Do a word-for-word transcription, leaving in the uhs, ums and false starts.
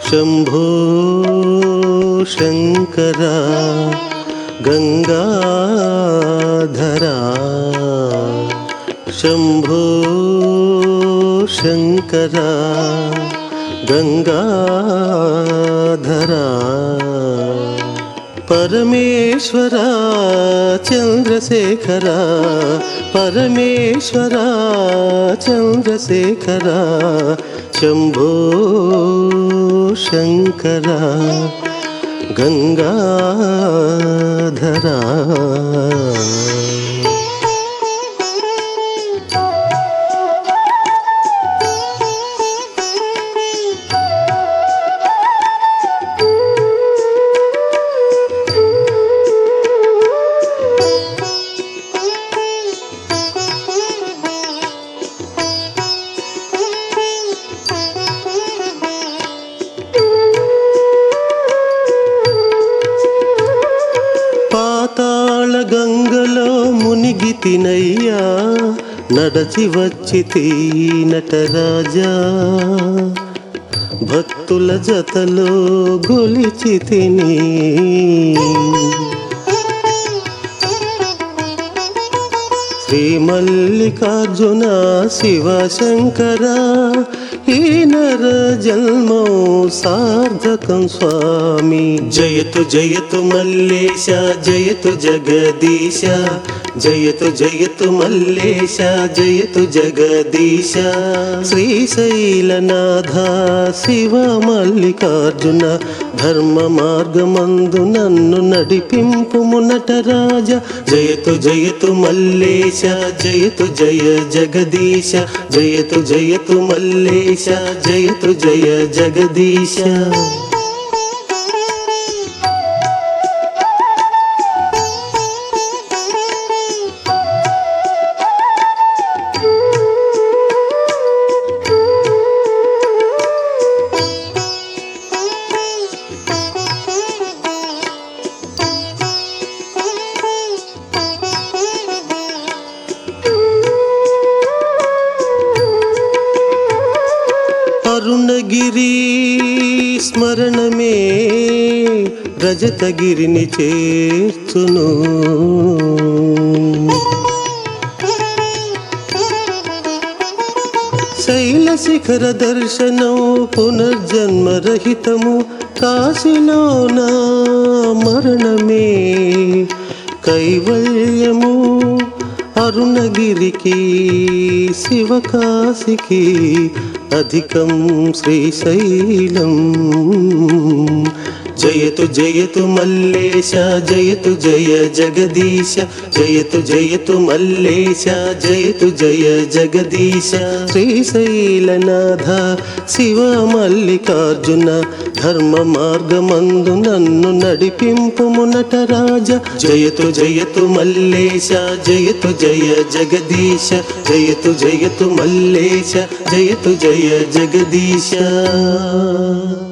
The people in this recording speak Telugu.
शंभो शंकरा गंगाधरा शंभो शंकरा गंगाधरा परमेश्वरा चंद्रशेखरा परमेश्वरा चंद्रशेखरा शंभो शंकरा गंगाधरा పాతాళ గంగలో మునిగితినయ్యా నడచి వచ్చితి నటరాజా భక్తుల జతలో గొలిచితిని శ్రీ మల్లికార్జున శివశంకర ఈ నర జన్మో సార్థకం స్వామి జయతు జయతు మల్లేశ జయతు జగదీశ జయతు జయతు మల్లేశ జయతు జగదీశ శ్రీశైలనాథ శివ మల్లికార్జున ధర్మ మార్గమందు నన్ను నడిపింపుము నటరాజ జయతు జయతు మల్లేశ జయతు జయ జగదీశ జయతు జయతు మల్లేశ జయతు జయ జగదీశ అరుణగిరి స్మరణమే రజతగిరిని చేర్చును శైల శిఖర దర్శనం పునర్జన్మ రహితము కాశీలో నా మరణమే కైవల్యము అరుణగిరికి శివకాశికి అధికం శ్రీశైలం జయతు జయతు మల్లేశ జయతు జయ జగదీశ జయతు జయతు మల్లేశ జయతు జయ జగదీశ శ్రీశైలనాథ శివ మల్లికార్జున ధర్మ మార్గమందు నన్ను నడిపింపుము నటరాజ జయతు జయతు మల్లేశ జయతు జయ జగదీశ జయతు జయతు మల్లేశ జయతు జయ జగదీశ